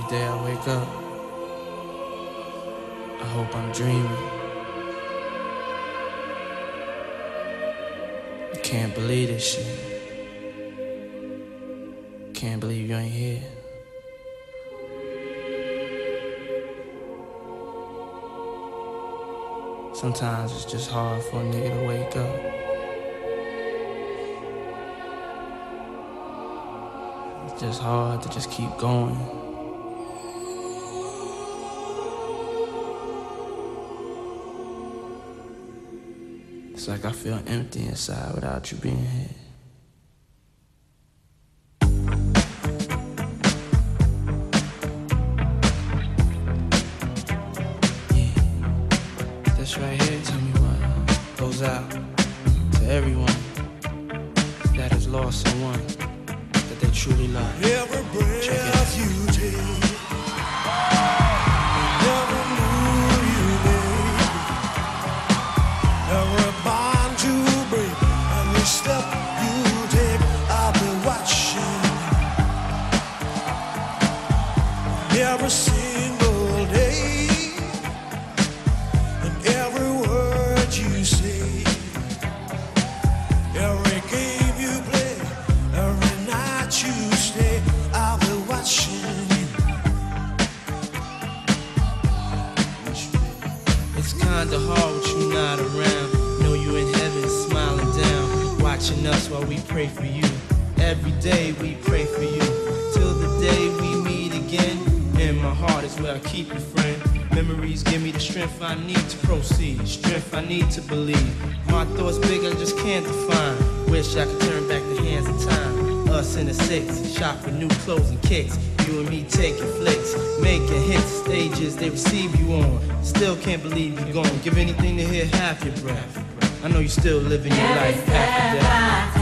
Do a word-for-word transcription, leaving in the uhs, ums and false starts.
day I wake up, I hope I'm dreaming. I can't believe this shit. Can't believe you ain't here. Sometimes it's just hard for a nigga to wake up. It's just hard to just keep going. It's like I feel empty inside without you being here. This right here, tell me what goes out to everyone that has lost someone that they truly love. Every breath you take, every move you make, every bond you break, every step you take, I'll be watching. Every single day, and every word you say, every game you play, every night you stay, I'll be watching. It's kinda hard with you not around. Know you in heaven smiling down, watching us while we pray for you. Every day we pray for you, till the day we meet again. In my heart is where I keep you, friend. Memories give me the strength I need to proceed, strength I need to believe. My thoughts big, I just can't define. Wish I could turn back the hands of time. Us in the six, shop for new clothes and kicks. You and me taking flicks, making hits, stages they receive you on. Still can't believe you're gone. Give anything to hear half your breath. I know you still living your life after death.